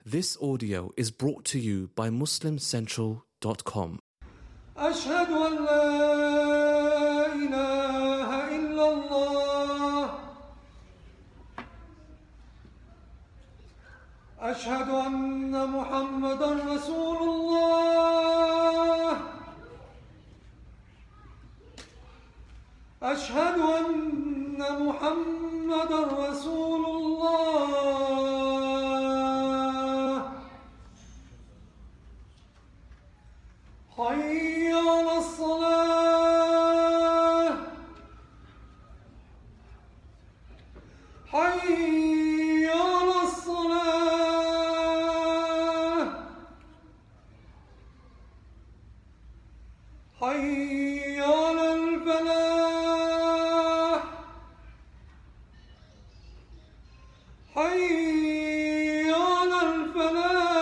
This audio is brought to you by MuslimCentral.com. أشهد أن لا إله إلا الله أشهد أن محمدًا رسول الله أشهد أن محمدًا رسول الله حي على الصلاة حي على الصلاة حي على الفلاح حي على الفلاح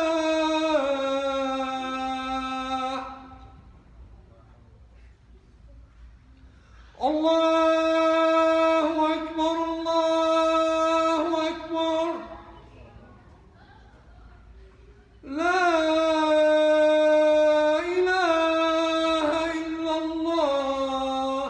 الله أكبر الله أكبر لا إله إلا الله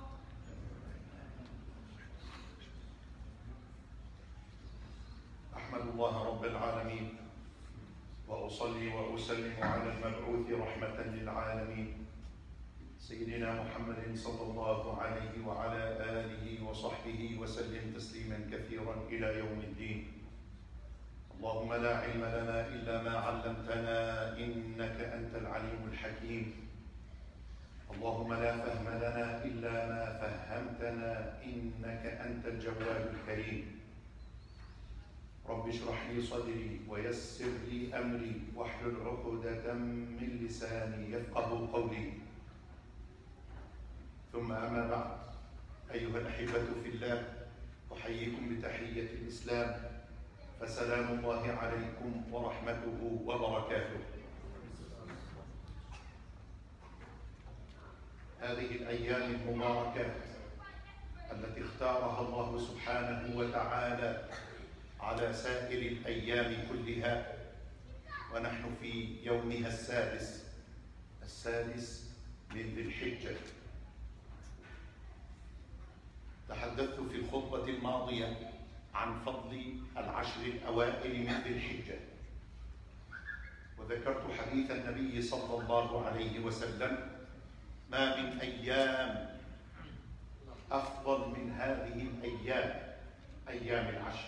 أحمد الله رب العالمين وأصلي وأسلم على المبعوث رحمة للعالمين سيدنا محمد صلى الله عليه وعلى آله وصحبه وسلم تسليما كثيرا إلى يوم الدين. اللهم لا علم لنا إلا ما علمتنا إنك أنت العليم الحكيم. اللهم لا فهم لنا إلا ما فهمتنا إنك أنت الجواد الكريم. رب اشرح لي صدري ويسر لي أمري واحلل عقدة من لساني يفقه قولي. ثم أما بعد، أيها الأحبة في الله، أحييكم بتحية الإسلام، فسلام الله عليكم ورحمته وبركاته. هذه الأيام المباركات التي اختارها الله سبحانه وتعالى على سائر الأيام كلها، ونحن في يومها السادس من ذي الحجة. تحدثت في الخطبة الماضية عن فضل العشر الأوائل من ذي الحجة، وذكرت حديث النبي صلى الله عليه وسلم: ما من أيام أفضل من هذه الأيام، أيام العشر.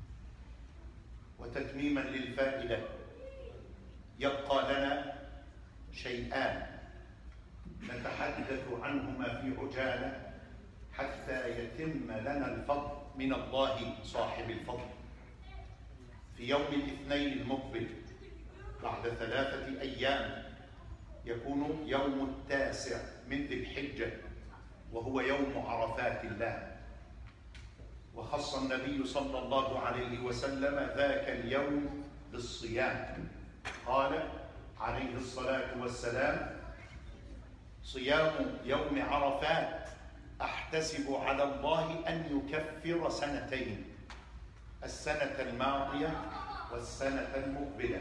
وتتميما للفائدة، يبقى لنا شيئان نتحدث عنهما في عجالة حتى يتم لنا الفضل من الله صاحب الفضل. في يوم الاثنين المقبل بعد 3 أيام يكون يوم التاسع من ذي الحجة، وهو يوم عرفات الله. وخص النبي صلى الله عليه وسلم ذاك اليوم بالصيام. قال عليه الصلاة والسلام: صيام يوم عرفات أحتسب على الله أن يكفر 2: السنة الماضية والسنة المقبلة.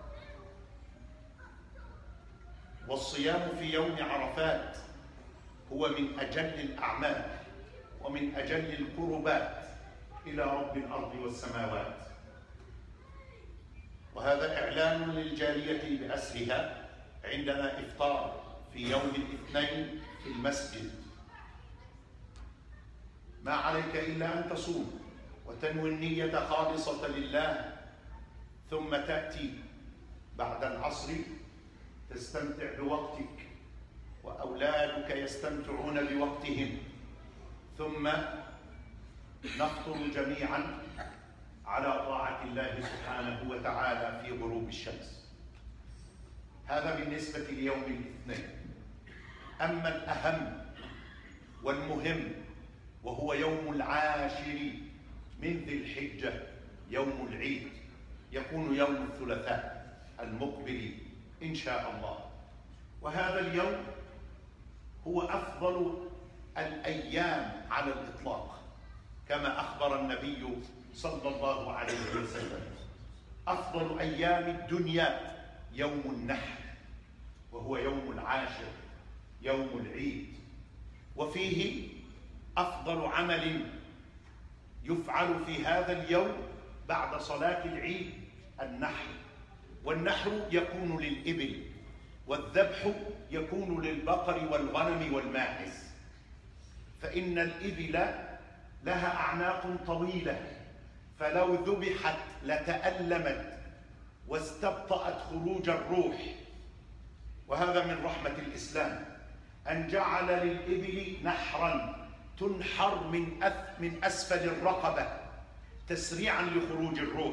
والصيام في يوم عرفات هو من أجل الأعمال ومن أجل القربات إلى رب الأرض والسماوات. وهذا إعلان للجالية بأسرها عندنا إفطار في يوم الاثنين في المسجد. ما عليك إلا أن تصوم وتنوي النية خالصة لله، ثم تأتي بعد العصر تستمتع بوقتك وأولادك يستمتعون بوقتهم، ثم نفطر جميعا على طاعة الله سبحانه وتعالى في غروب الشمس. هذا بالنسبة ليوم الاثنين. أما الأهم والمهم وهو يوم العاشر من ذي الحجة، يوم العيد، يكون يوم الثلاثاء المقبل إن شاء الله. وهذا اليوم هو أفضل الأيام على الإطلاق، كما أخبر النبي صلى الله عليه وسلم: أفضل أيام الدنيا يوم النحر، وهو يوم العاشر، يوم العيد، وفيه أفضل عمل يفعل في هذا اليوم بعد صلاة العيد النحر. والنحر يكون للإبل، والذبح يكون للبقر والغنم والماعز، فإن الإبل لها أعناق طويلة، فلو ذبحت لتألمت واستبطأت خروج الروح. وهذا من رحمة الإسلام أن جعل للإبل نحرا تنحر من أسفل الرقبة تسريعا لخروج الروح.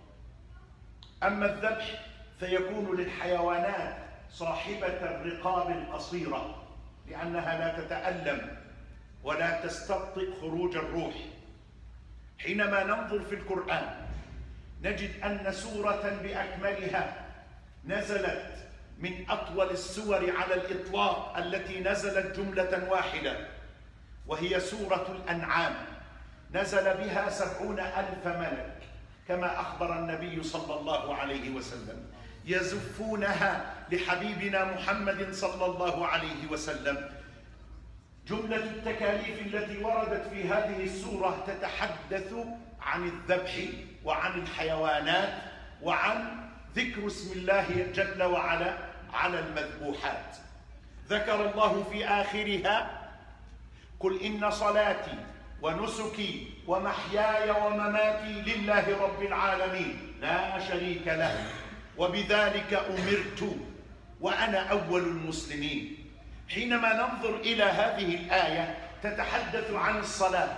أما الذبح فيكون للحيوانات صاحبة الرقاب القصيرة، لأنها لا تتألم ولا تستبطئ خروج الروح. حينما ننظر في القرآن نجد أن سورة بأكملها نزلت من أطول السور على الإطلاق التي نزلت جملة واحدة، وهي سورة الأنعام، نزل بها 70,000 ملك كما أخبر النبي صلى الله عليه وسلم، يزفونها لحبيبنا محمد صلى الله عليه وسلم. جملة التكاليف التي وردت في هذه السورة تتحدث عن الذبح وعن الحيوانات وعن ذكر اسم الله جل وعلا على المذبوحات. ذكر الله في آخرها: قل إن صلاتي ونسكي ومحياي ومماتي لله رب العالمين لا شريك له وبذلك أمرت وأنا أول المسلمين. حينما ننظر إلى هذه الآية تتحدث عن الصلاة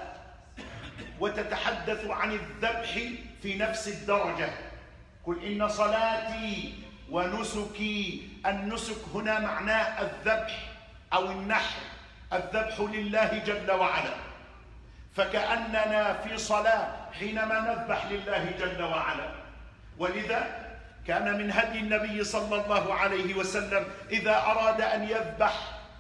وتتحدث عن الذبح في نفس الدرجة. قل إن صلاتي ونسكي، النسك هنا معناه الذبح أو النحر، الذبح لله جل وعلا، فكأننا في صلاة حينما نذبح لله جل وعلا. ولذا كان من هدي النبي صلى الله عليه وسلم إذا أراد أن يذبح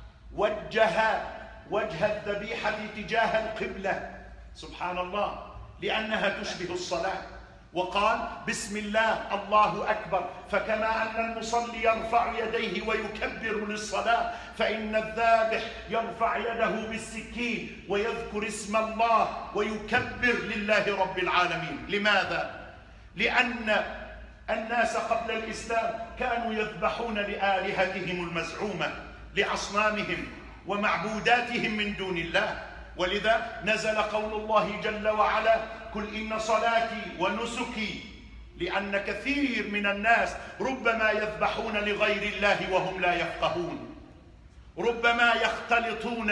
وجه الذبيحة تجاه القبلة، سبحان الله، لأنها تشبه الصلاة، وقال: بسم الله الله أكبر. فكما أن المصلي يرفع يديه ويكبر للصلاة، فإن الذابح يرفع يده بالسكين ويذكر اسم الله ويكبر لله رب العالمين. لماذا؟ لأن الناس قبل الإسلام كانوا يذبحون لآلهتهم المزعومة، لأصنامهم ومعبوداتهم من دون الله. ولذا نزل قول الله جل وعلا: قل إن صلاتي ونسكي، لأن كثير من الناس ربما يذبحون لغير الله وهم لا يفقهون، ربما يختلطون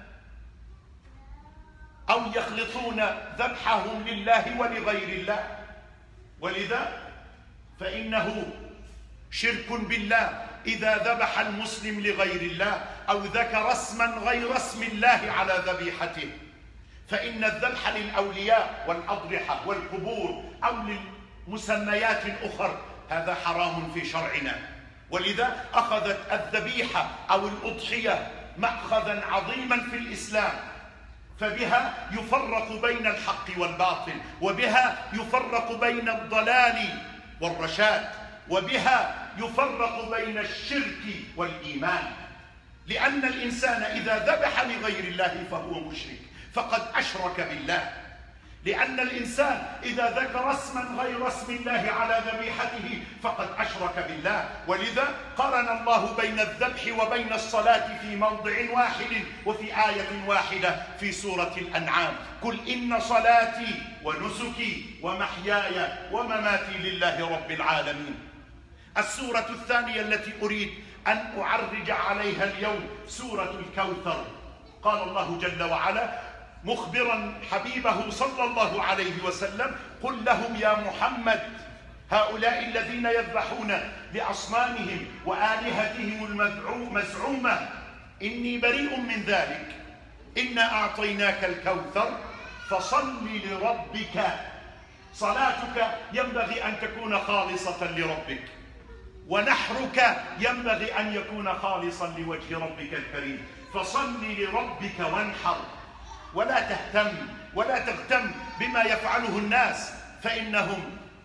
أو يخلطون ذبحهم لله ولغير الله. ولذا فإنه شرك بالله إذا ذبح المسلم لغير الله أو ذكر اسما غير اسم الله على ذبيحته، فإن الذبح للأولياء والأضرحة والقبور أو للمسميات الأخرى هذا حرام في شرعنا. ولذا أخذت الذبيحة أو الأضحية مأخذا عظيما في الإسلام، فبها يفرق بين الحق والباطل، وبها يفرق بين الضلال والرشاد، وبها يفرق بين الشرك والإيمان. لأن الإنسان إذا ذبح لغير الله فهو مشرك، فقد أشرك بالله. لأن الإنسان إذا ذكر اسما غير اسم الله على ذبيحته فقد أشرك بالله. ولذا قرن الله بين الذبح وبين الصلاة في موضع واحد وفي آية واحدة في سورة الأنعام: قل إن صلاتي ونسكي ومحياي ومماتي لله رب العالمين. السورة الثانية التي أريد أن أعرج عليها اليوم سورة الكوثر. قال الله جل وعلا مخبرا حبيبه صلى الله عليه وسلم: قل لهم يا محمد هؤلاء الذين يذبحون لأصنامهم وآلهتهم المزعومة إني بريء من ذلك، إنا أعطيناك الكوثر فصل لربك. صلاتك ينبغي أن تكون خالصة لربك، ونحرك ينبغي أن يكون خالصا لوجه ربك الكريم. فصل لربك وانحر، ولا تهتم ولا تغتم بما يفعله الناس، فإنهم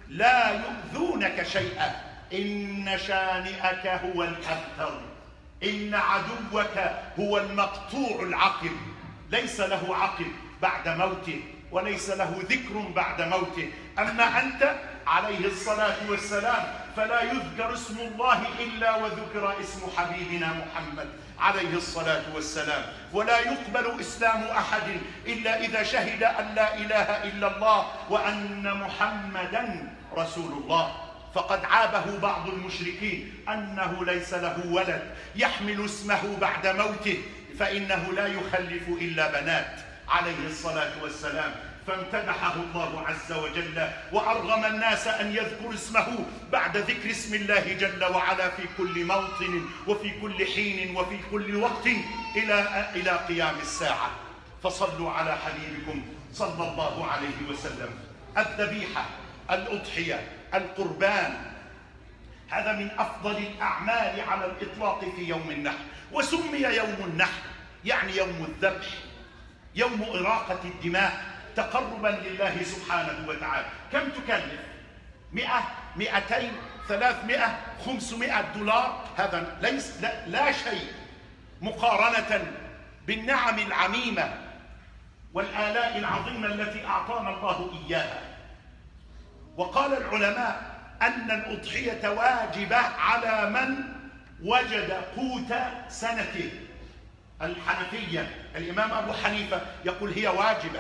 لا يؤذونك شيئا إن شانئك هو الأبتر إن عدوك هو المقطوع العقب ليس له عقب بعد موته وليس له ذكر بعد موته. أما أنت عليه الصلاة والسلام فلا يذكر اسم الله إلا وذكر اسم حبيبنا محمد عليه الصلاة والسلام، ولا يقبل إسلام أحد إلا إذا شهد أن لا إله إلا الله وأن محمدا رسول الله. فقد عابه بعض المشركين أنه ليس له ولد يحمل اسمه بعد موته فإنه لا يخلف إلا بنات عليه الصلاة والسلام، فامتدحه الله عز وجل وأرغم الناس أن يذكروا اسمه بعد ذكر اسم الله جل وعلا في كل موطن وفي كل حين وفي كل وقت إلى قيام الساعة. فصلوا على حبيبكم صلى الله عليه وسلم. الذبيحة، الأضحية، القربان، هذا من أفضل الأعمال على الإطلاق في يوم النحر، وسمي يوم النحر يعني يوم الذبح، يوم إراقة الدماء تقربا لله سبحانه وتعالى. كم تكلف؟ 100 200 300 500 دولار؟ هذا ليس لا شيء مقارنة بالنعم العميمة والآلاء العظيمة التي أعطانا الله إياها. وقال العلماء أن الأضحية واجبة على من وجد قوت سنته. الحنفية الإمام أبو حنيفة يقول هي واجبة،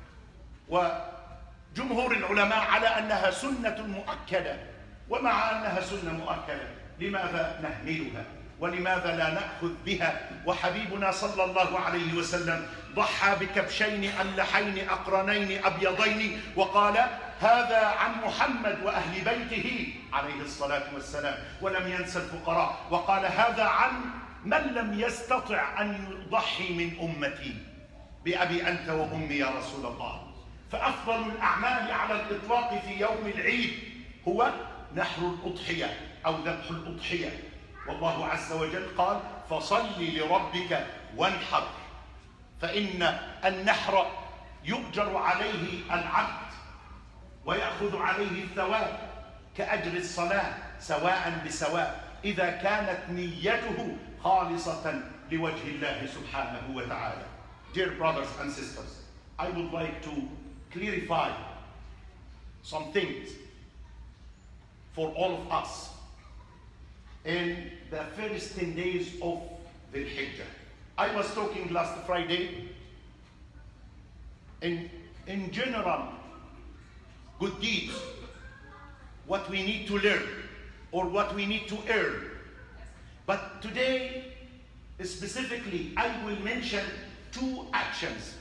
وجمهور العلماء على أنها سنة مؤكدة. ومع أنها سنة مؤكدة لماذا نهملها ولماذا لا نأخذ بها؟ وحبيبنا صلى الله عليه وسلم ضحى بكبشين أملحين أقرنين أبيضين وقال هذا عن محمد وأهل بيته عليه الصلاة والسلام، ولم ينسى الفقراء، وقال هذا عن من لم يستطع أن يضحي من أمتي بأبي أنت وأمي يا رسول الله. فأفضل الأعمال على الإطلاق في يوم العيد هو نحر الأضحية أو ذبح الأضحية. والله عز وجل قال فصل لربك وانحر، فإن النحر يؤجر عليه العبد ويأخذ عليه الثواب كأجر الصلاة سواء بسواء إذا كانت نيته خالصة لوجه الله سبحانه وتعالى. Dear brothers and sisters, I would like to clarify some things for all of us in the first 10 days of the Hijjah. I was talking last Friday in general good deeds, what we need to learn or what we need to earn. But today, specifically, I will mention 2 actions.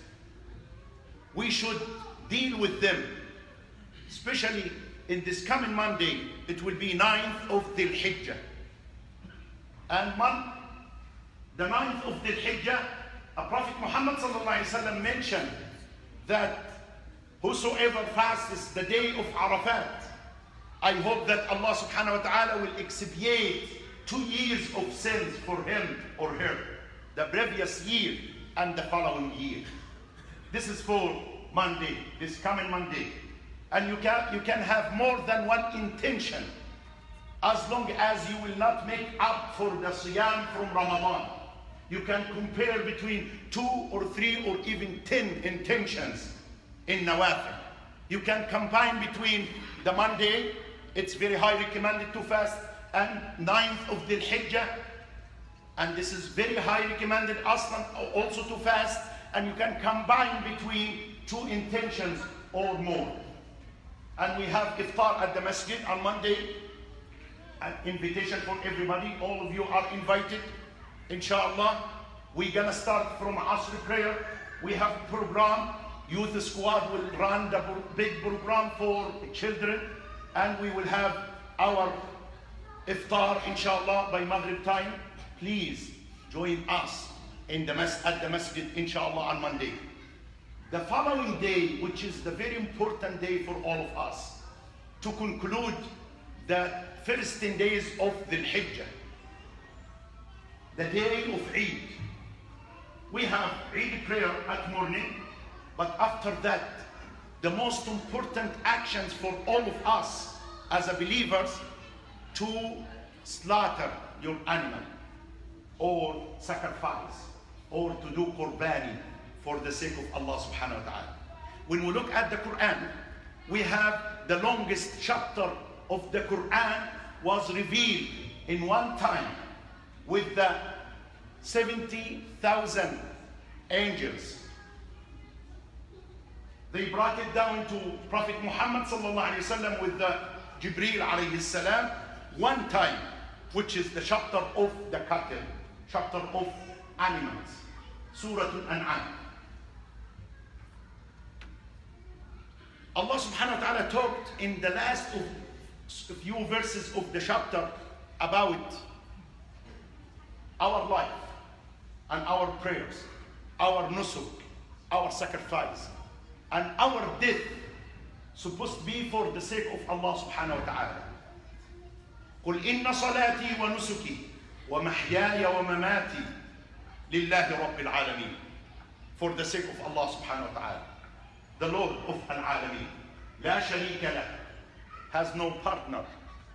We should deal with them, especially in this coming Monday. It will be 9th of Dhul Hijjah. And the 9th of Dhul Hijjah, Prophet Muhammad ﷺ mentioned that whosoever fasts the day of Arafat, I hope that Allah subhanahu wa ta'ala will expiate 2 years of sins for him or her, the previous year and the following year. This is for Monday, this coming Monday. And you can have more than one intention as long as you will not make up for the Siyam from Ramadan. You can compare between 2 or 3 or even 10 intentions in Nawafil. You can combine between the Monday, it's very highly recommended to fast, and 9th of Dhul Hijjah, and this is very highly recommended also to fast, and you can combine between 2 intentions or more. And we have iftar at the masjid on Monday, an invitation for everybody. All of you are invited, inshallah. We're gonna start from Asr prayer. We have a program. Youth squad will run the big program for children, and we will have our iftar, inshallah, by Maghrib time. Please join us at the masjid, inshallah, on Monday. The following day, which is the very important day for all of us, to conclude the first 10 days of Dhul Hijjah, the day of Eid. We have Eid prayer at morning, but after that, the most important actions for all of us as a believers to slaughter your animal or sacrifice or to do qurbani for the sake of Allah subhanahu wa ta'ala. When we look at the Quran, we have the longest chapter of the Quran was revealed in one time with the 70,000 angels. They brought it down to Prophet Muhammad sallallahu alaihi wasallam with the Jibreel alayhi salam one time, which is the chapter of the cattle, chapter of animals, Surah Al-An'am. Allah subhanahu wa ta'ala talked in the last of few verses of the chapter about our life and our prayers, our nusuk, our sacrifice, and our death supposed to be for the sake of Allah subhanahu wa ta'ala. قل إن صلاتي ونسكي ومحياي ومماتي لله رب العالمين, for the sake of Allah subhanahu wa ta'ala, the Lord of al-Alamin, لا شريك له, has no partner.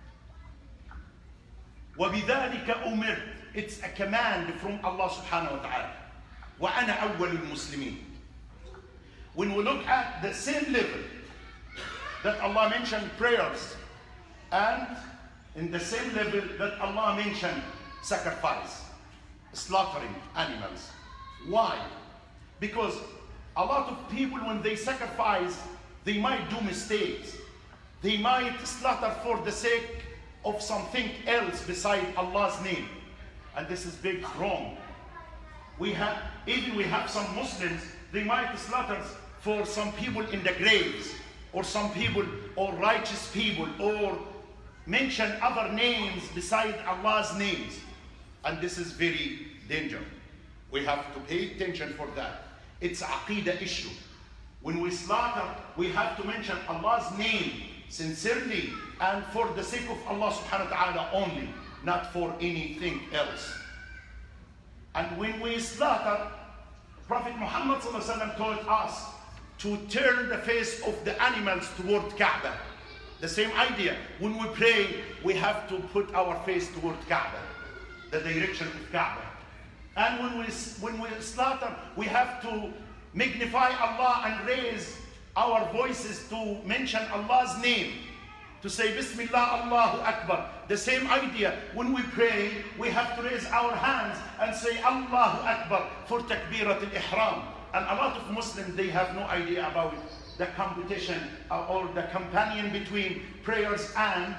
وبذلك أمرت, it's a command from Allah subhanahu wa ta'ala. وأنا أول المسلمين. When we look at the same level that Allah mentioned prayers, and in the same level that Allah mentioned sacrifice, slaughtering animals. Why? Because a lot of people, when they sacrifice, they might do mistakes. They might slaughter for the sake of something else beside Allah's name. And this is big wrong. We have some Muslims, they might slaughter for some people in the graves, or some people, or righteous people, or mention other names beside Allah's names. And this is very dangerous. We have to pay attention for that. It's a aqidah issue. When we slaughter, we have to mention Allah's name sincerely and for the sake of Allah subhanahu wa ta'ala only, not for anything else. And when we slaughter, Prophet Muhammad sallallahu alaihi wasallam told us to turn the face of the animals toward Kaaba. The same idea. When we pray, we have to put our face toward Kaaba, the direction of Kaaba. And when we slaughter, we have to magnify Allah and raise our voices to mention Allah's name, to say Bismillah, Allahu Akbar. The same idea. When we pray, we have to raise our hands and say Allahu Akbar for Takbirat al-Ihram. And a lot of Muslims, they have no idea about the competition or the companion between prayers and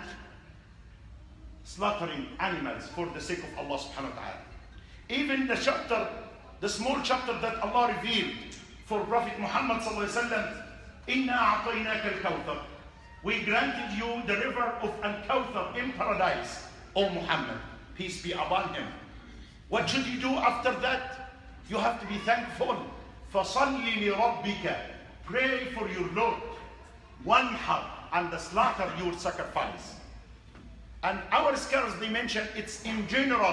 slaughtering animals for the sake of Allah subhanahu wa ta'ala. Even the chapter, the small chapter that Allah revealed for Prophet Muhammad sallallahu alaihi wasallam, Inna a'tainaka al-Kawthar, we granted you the river of Al-Kawthar in paradise, O Muhammad, peace be upon him. What should you do after that? You have to be thankful. فَصَلِّ لِرَبِّكَ, pray for your Lord. Wanhar, and slaughter your sacrifice. And our scholars, they mention it's in general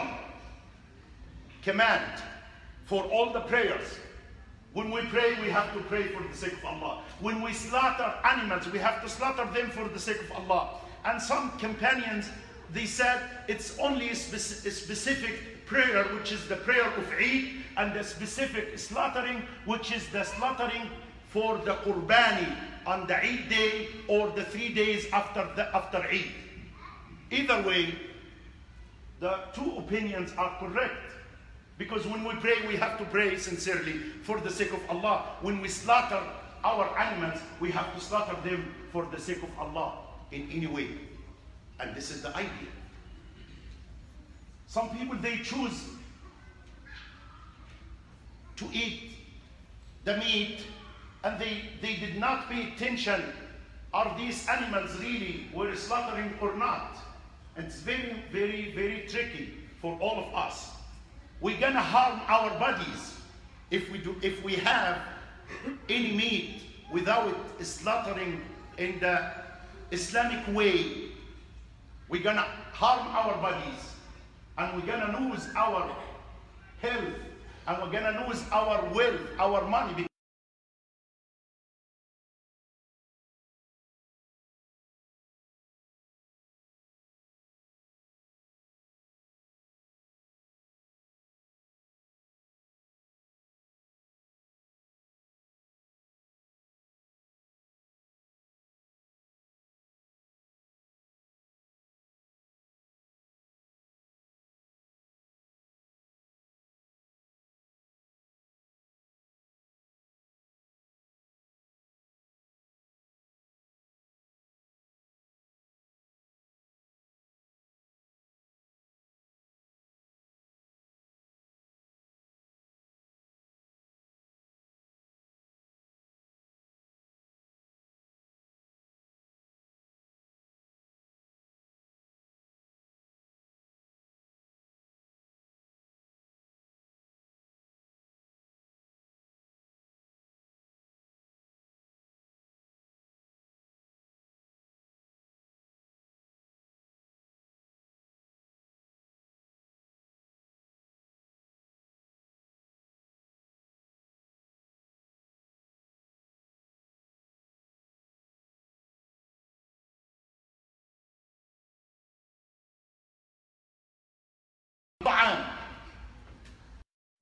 command for all the prayers. When we pray, we have to pray for the sake of Allah. When we slaughter animals, we have to slaughter them for the sake of Allah. And some companions, they said it's only a specific prayer, which is the prayer of Eid, and the specific slaughtering, which is the slaughtering for the qurbani on the Eid day or the 3 days after Eid. Either way, the two opinions are correct. Because when we pray, we have to pray sincerely for the sake of Allah. When we slaughter our animals, we have to slaughter them for the sake of Allah in any way. And this is the idea. Some people, they choose to eat the meat and they did not pay attention, are these animals really were slaughtering or not? And it's very, very, very tricky for all of us. We're gonna harm our bodies if we have any meat without slaughtering in the Islamic way. We're gonna harm our bodies, and we're gonna lose our health, and we're gonna lose our wealth, our money.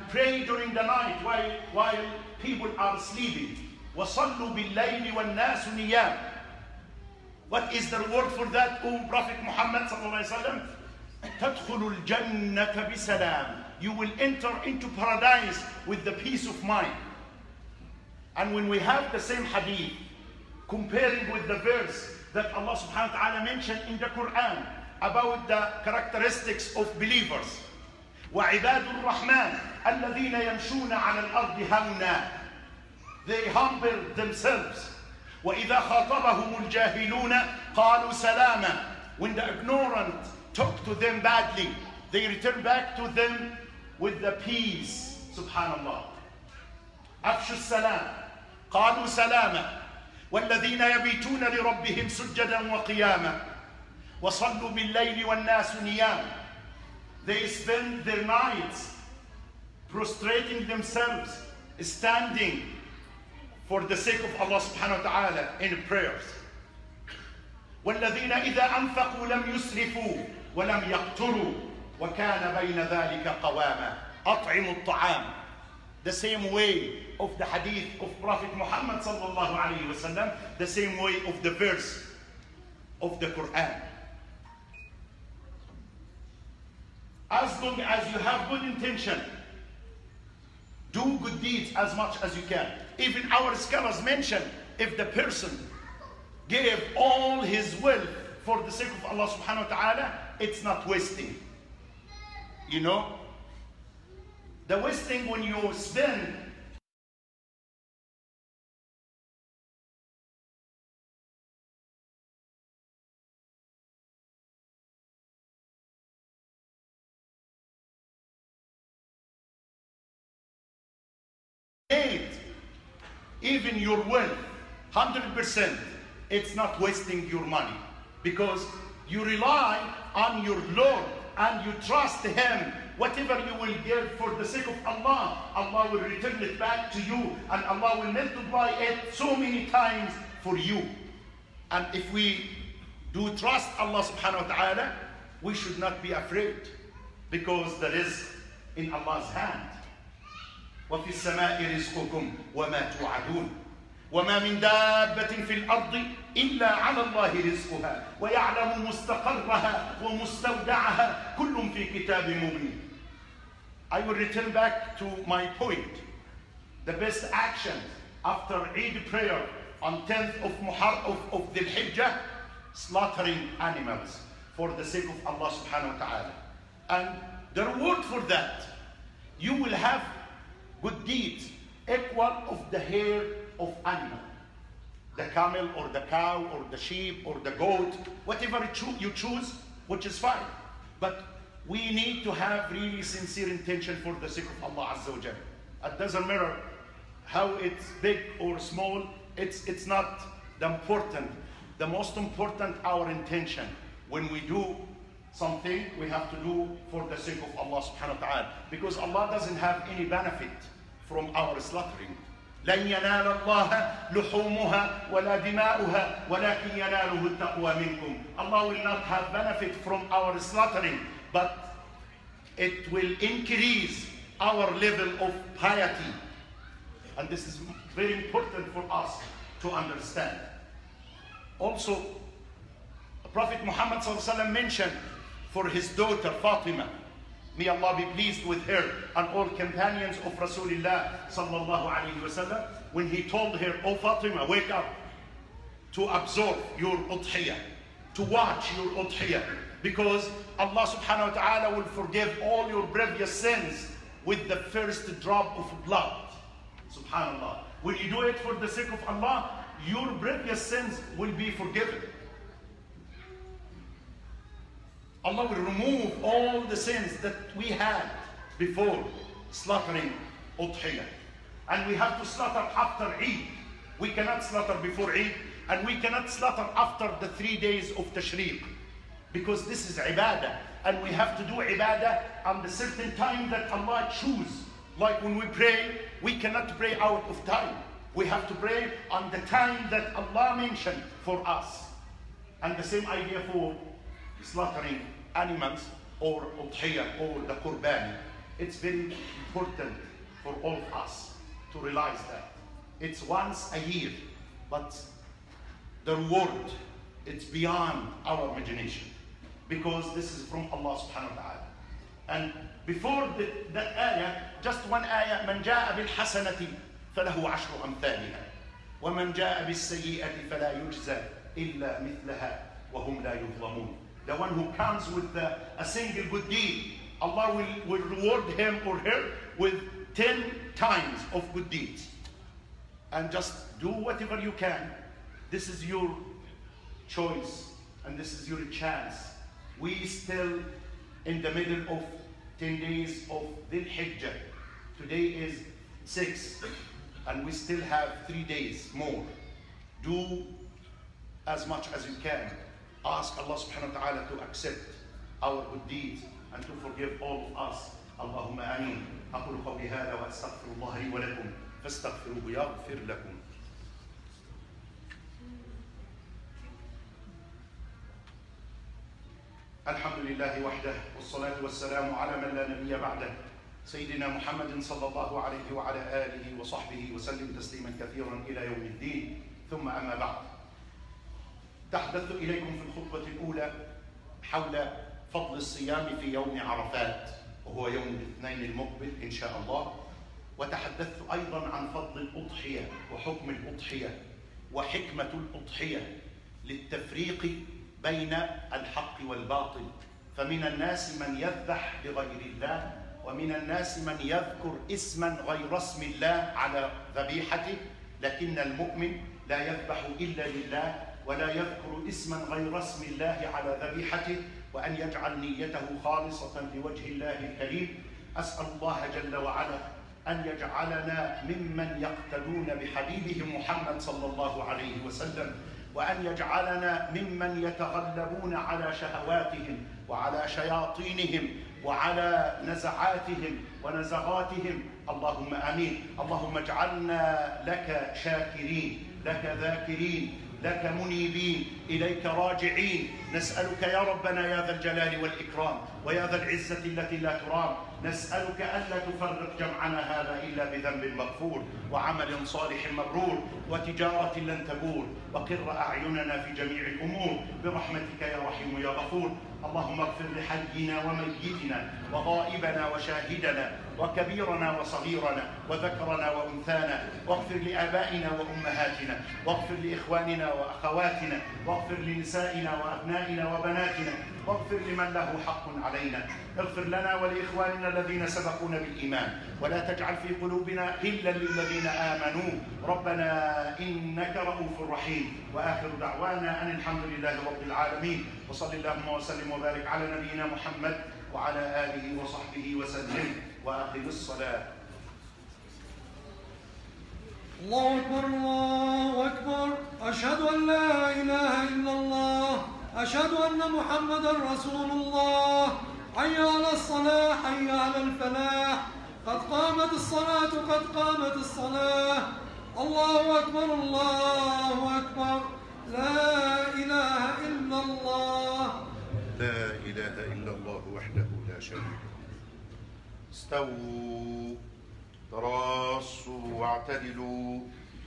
Pray during the night while people are sleeping. وَصَلُّوا بِاللَّيْلِ وَالنَّاسُ نِيَامٌ. What is the reward for that, O Prophet Muhammad sallallahu alaihi wasallam? تَدْخُلُ الْجَنَّةَ بِسَلَامٍ. You will enter into paradise with the peace of mind. And when we have the same hadith, comparing with the verse that Allah subhanahu wa ta'ala mentioned in the Quran about the characteristics of believers. وَعِبَادُ الرَّحْمَنِ الَّذِينَ يَمْشُونَ عَلَى الْأَرْضِ هَوْنًا. They humble themselves. وَإِذَا خَاطَبَهُمُ الْجَاهِلُونَ قَالُوا سَلَامًا. When the ignorant talk to them badly, they return back to them with the peace. Subhanallah. أَفْشُوا السَّلَامَ قَالُوا سَلَامًا. وَالَّذِينَ يَبِيتُونَ لِرَبِّهِمْ سُجَّدًا وَقِيَامًا وَصَلُّوا بِاللَّيْلِ وَالنَّاسُ نِيَامٌ. They spend their nights prostrating themselves, standing for the sake of Allah subhanahu wa ta'ala in prayers. وَالَّذِينَ إِذَا أَنفَقُوا لَمْ يُسْرِفُوا وَلَمْ يَقْتُرُوا وَكَانَ بَيْنَ ذَلِكَ قَوَامًا. أَطْعِمُوا الطَّعَامَ. The same way of the hadith of Prophet Muhammad sallallahu alayhi wa sallam, the same way of the verse of the Quran. As long as you have good intention, do good deeds as much as you can. Even our scholars mention, if the person gave all his wealth for the sake of Allah subhanahu wa ta'ala, it's not wasting. You know? The wasting when you spend even your wealth 100%, it's not wasting your money, because you rely on your Lord and you trust Him. Whatever you will give for the sake of Allah, Allah will return it back to you, and Allah will multiply it so many times for you. And if we do trust Allah subhanahu wa ta'ala, we should not be afraid, because the rizq in Allah's hand. وَفِي السَّمَاءِ رِزْقُكُمْ وَمَا تُوعَدُونَ وَمَا مِنْ دَابَّةٍ فِي الْأَرْضِ إِلَّا عَلَى اللَّهِ رِزْقُهَا وَيَعْلَمُ مُسْتَقَرَّهَا وَمُسْتَوْدَعَهَا كُلٌّ فِي كِتَابٍ مُبِينٍ. I will return back to my point. The best action after Eid prayer on 10th of Muharram of Dhul Hijjah, slaughtering animals for the sake of Allah subhanahu wa ta'ala. And the reward for that, you will have good deeds equal of the hair of animal. The camel or the cow or the sheep or the goat, whatever you choose, which is fine. But we need to have really sincere intention for the sake of Allah Azza wa Jal. It doesn't matter how it's big or small, it's not the important. The most important, our intention. When we do something, we have to do for the sake of Allah subhanahu wa ta'ala. Because Allah doesn't have any benefit from our slaughtering. لن ينال الله لحومها ولا دماؤها ولكن يناله التقوى منكم. Allah will not have benefit from our slaughtering, but it will increase our level of piety. And this is very important for us to understand. Also, Prophet Muhammad ﷺ mentioned for his daughter Fatima, may Allah be pleased with her and all companions of Rasulullah sallallahu alaihi wasallam, when he told her, "Oh Fatima, wake up to absorb your udhiyah, to watch your udhiyah, because Allah subhanahu wa ta'ala will forgive all your previous sins with the first drop of blood." Subhanallah. When you do it for the sake of Allah, your previous sins will be forgiven. Allah will remove all the sins that we had before slaughtering udhiyah. And we have to slaughter after Eid. We cannot slaughter before Eid, and we cannot slaughter after the 3 days of Tashriq, because this is ibadah, and we have to do ibadah on the certain time that Allah choose. Like when we pray, we cannot pray out of time. We have to pray on the time that Allah mentioned for us. And the same idea for slaughtering animals or udhiyah or the qurbani. It's very important for all of us to realize that. It's once a year, but the reward, it's beyond our imagination, because this is from Allah subhanahu wa ta'ala. And before that ayah, just one ayah, من جاء بالحسنة فله عشر أمثالها ومن جاء بالسيئة فلا يجزى إلا مثلها وهم لا يظلمون. The one who comes with a single good deed, Allah will reward him or her with 10 times of good deeds. And just do whatever you can. This is your choice and this is your chance. We still in the middle of 10 days of Dhul Hijjah. Today is 6 and we still have 3 days more. Do as much as you can. Ask Allah subhanahu wa ta'ala to accept our good deeds and to forgive all of us. Allahumma ameen. أقول قولي هذا وأستغفر الله لي ولكم فاستغفروه يغفر لكم. الحمد لله وحده والصلاة والسلام على من لا نبي بعده سيدنا محمد صلى الله عليه وعلى آله وصحبه وسلم تسليما كثيرا إلى يوم الدين. ثم أما بعد، تحدثت إليكم في الخطبة الأولى حول فضل الصيام في يوم عرفات وهو يوم الاثنين المقبل إن شاء الله، وتحدثت أيضا عن فضل الأضحية وحكم الأضحية وحكمة الأضحية للتفريق بين الحق والباطل. فمن الناس من يذبح لغير الله ومن الناس من يذكر اسما غير اسم الله على ذبيحته، لكن المؤمن لا يذبح إلا لله ولا يذكر اسما غير اسم الله على ذبيحته، وأن يجعل نيته خالصة لوجه الله الكريم. أسأل الله جل وعلا أن يجعلنا ممن يقتدون بحبيبهم محمد صلى الله عليه وسلم، وأن يجعلنا ممن يتغلبون على شهواتهم وعلى شياطينهم وعلى نزعاتهم ونزغاتهم. اللهم آمين. اللهم اجعلنا لك شاكرين، لك ذاكرين، لك منيبين، إليك راجعين. نسألك يا ربنا يا ذا الجلال والإكرام ويا ذا العزة التي لا ترام، نسألك ألا تفرق جمعنا هذا إلا بذنب مغفور وعمل صالح مبرور وتجارة لن تبور، وقر أعيننا في جميع الأمور برحمتك يا رحيم يا غفور. اللهم اغفر لحينا وميتنا وغائبنا وشاهدنا وكبيرنا وصغيرنا وذكرنا وأنثانا، واغفر لآبائنا وأمهاتنا، واغفر لإخواننا وأخواتنا، واغفر لنسائنا وأبنائنا وبناتنا، واغفر لمن له حق علينا. اغفر لنا ولإخواننا الذين سبقونا بالإيمان، ولا تجعل في قلوبنا غلا للذين آمنوا. ربنا إنك رؤوف رحيم. وآخر دعوانا أن الحمد لله رب العالمين، وصل اللهم وسلم وبارك على نبينا محمد وعلى آله وصحبه وسلم، وأقم الصلاة. الله أكبر الله أكبر، أشهد أن لا إله إلا الله، أشهد أن محمدا رسول الله. حي على الصلاة، حي على الفلاح، قد قامت الصلاة، قد قامت الصلاة. الله أكبر الله أكبر، لا إله إلا الله. لا إله إلا الله وحده لا شريك له. استووا تراصوا واعتدلوا.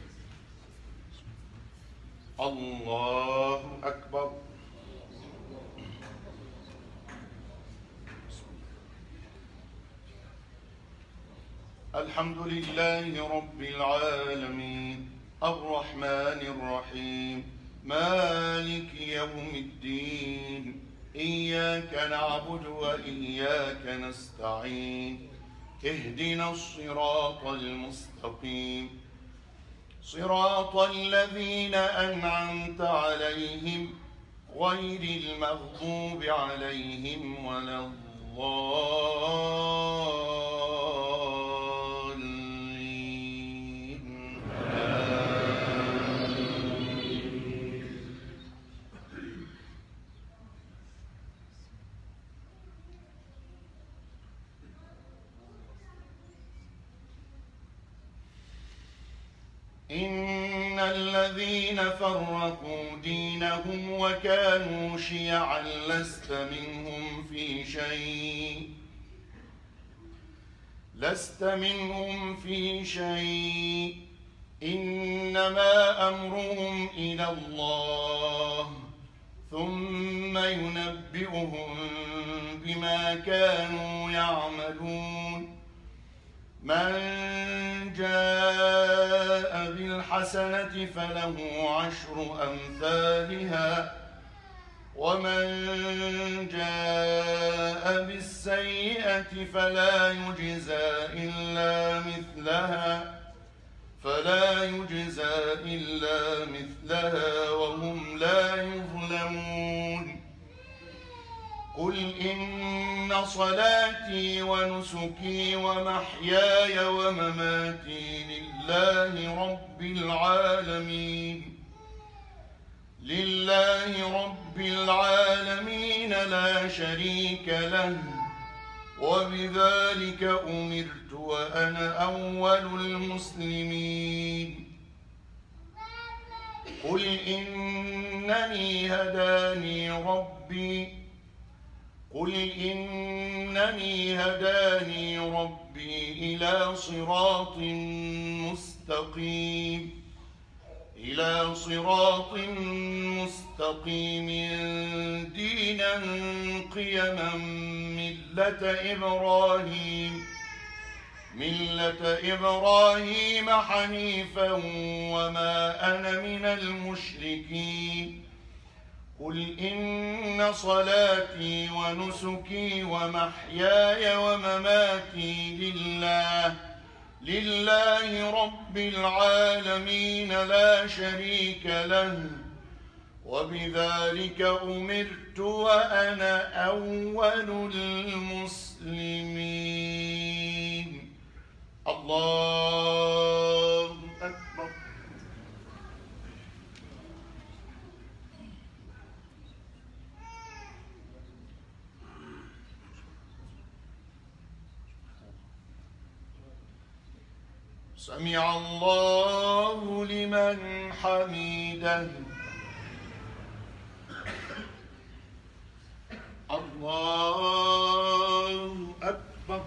الله أكبر. الحمد لله رب العالمين الرحمن الرحيم مالك يوم الدين إياك نعبد وإياك نستعين اهدنا الصراط المستقيم صراط الذين أنعمت عليهم غير المغضوب عليهم ولا الضالين. إن الذين فرقوا دينهم وكانوا شيعا لست منهم في شيء لست منهم في شيء إنما أمرهم إلى الله ثم ينبئهم بما كانوا يعملون من جاء بالحسنة فله 10 أمثالها ومن جاء بالسيئة فلا يجزى إلا مثلها وهم لا يظلمون قل إن صلاتي ونسكي ومحياي ومماتي لله رب العالمين لا شريك له وبذلك أمرت وأنا أول المسلمين قل إنني هداني ربي إلى صراط مستقيم دينا قيما ملة إبراهيم حنيفا وما أنا من المشركين قل إن صلاتي ونسكي ومحياي ومماتي لله رب العالمين لا شريك له وبذلك أمرت وأنا أول المسلمين الله أكبر سمع الله لمن حمده الله أكبر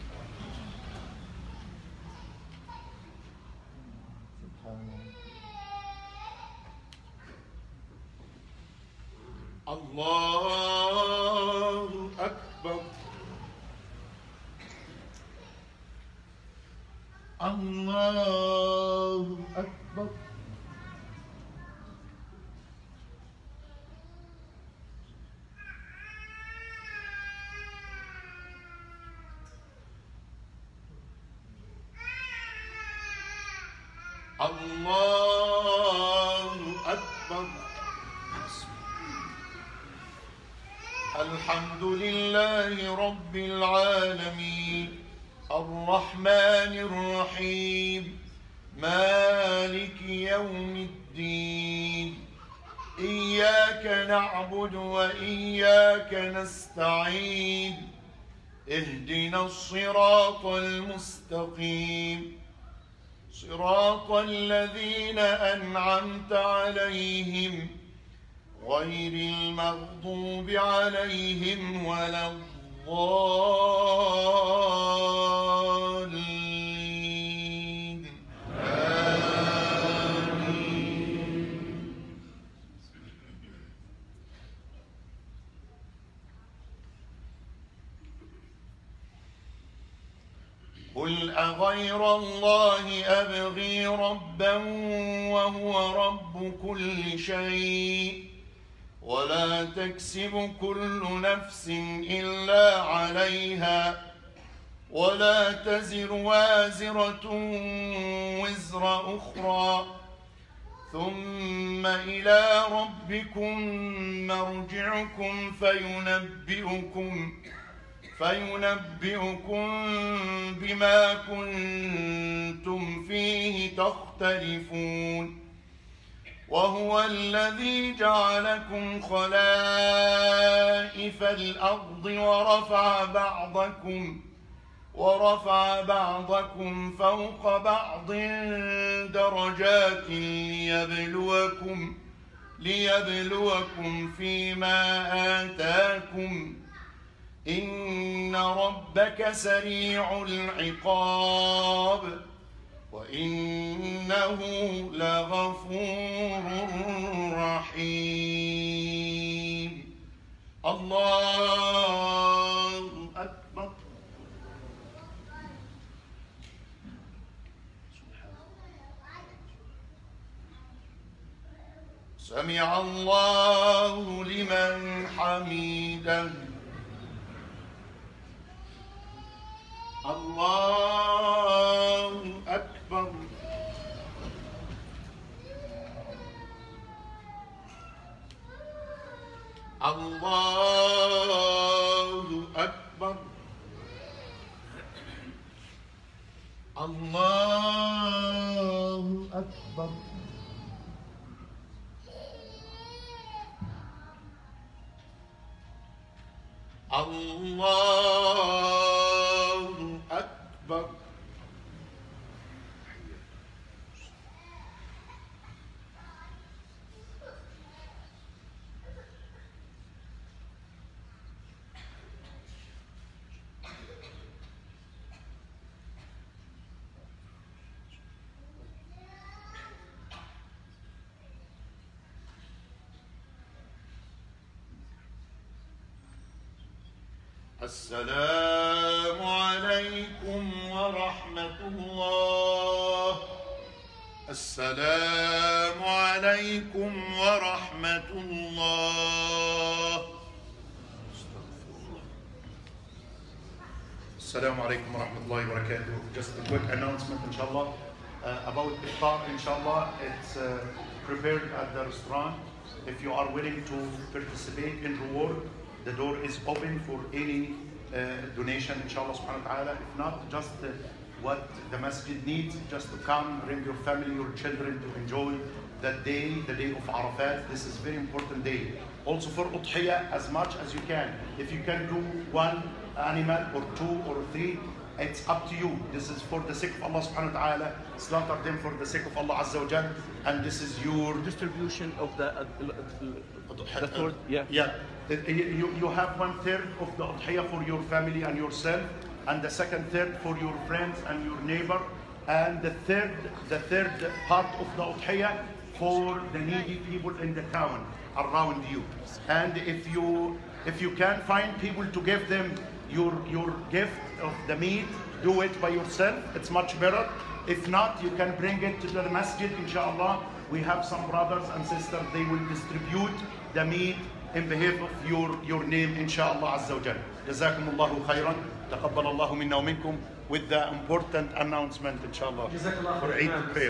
الله أكبر الله أكبر الله أكبر الحمد لله رب العالمين الرحمن الرحيم مالك يوم الدين إياك نعبد وإياك نستعين اهدنا الصراط المستقيم صراط الذين أنعمت عليهم غير المغضوب عليهم ولا الضالين آمين قل أغير الله أبغي ربا وهو رب كل شيء ولا تكسب كل نفس إلا عليها ولا تزر وازرة وزر أخرى ثم إلى ربكم مرجعكم فينبئكم بما كنتم فيه تختلفون وهو الذي جعلكم خلائف الأرض ورفع بعضكم فوق بعض درجات ليبلوكم فيما آتاكم إن ربك سريع العقاب وإنه لغفور رحيم. الله أكبر. سمع الله لمن حمده. الله أكبر. الله أكبر. الله أكبر. الله أكبر. السلام عليكم ورحمة الله. السلام عليكم ورحمة الله. Assalamu alaikum wa rahmatullahi wa barakatuh. Just a quick announcement, inshallah, about iftar, inshallah. It's prepared at the restaurant. If you are willing to participate in reward, the door is open for any donation, inshallah subhanahu wa ta'ala. If not, just what the masjid needs, just to come, bring your family, your children to enjoy that day, the day of Arafat. This is a very important day. Also for Udhiyah, as much as you can. If you can do one animal or two or three, it's up to you. This is for the sake of Allah subhanahu wa ta'ala. Slaughter them for the sake of Allah azza wa jal. And this is your distribution of the third, yeah. You have 1/3 of the udhiyah for your family and yourself, and the second third for your friends and your neighbor, and the third part of the udhiyah for the needy people in the town around you. And if you can find people to give them your gift of the meat, do it by yourself. It's much better. If not, you can bring it to the masjid, inshallah. We have some brothers and sisters, they will distribute the meat in behalf of your name, inshallah azza wa jal. Jazakumullahu khairan. Taqabbal Allahu minna wa minkum, with the important announcement, inshallah, for Eid prayer.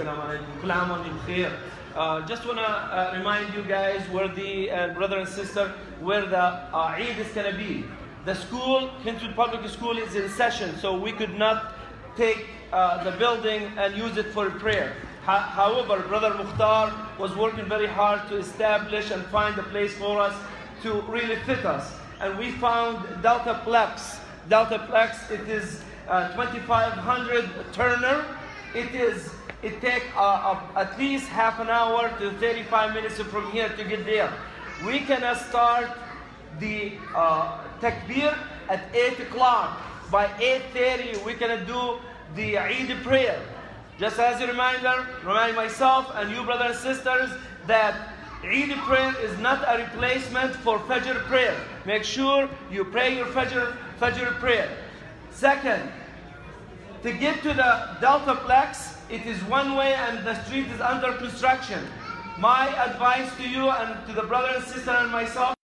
Just want to remind you guys where the brother and sister, where the Eid is going to be. The school, Hinton Public School, is in session, so we could not take the building and use it for prayer. However, Brother Mukhtar was working very hard to establish and find a place for us to really fit us. And we found Deltaplex. Deltaplex, it is 2500 Turner. It takes at least half an hour to 35 minutes from here to get there. We can start the takbir at 8 o'clock. By 8:30, we're going to do the Eid prayer. Just as a reminder, remind myself and you brothers and sisters that Eid prayer is not a replacement for Fajr prayer. Make sure you pray your Fajr prayer. Second, to get to the Deltaplex, it is one way and the street is under construction. My advice to you and to the brother and sister and myself,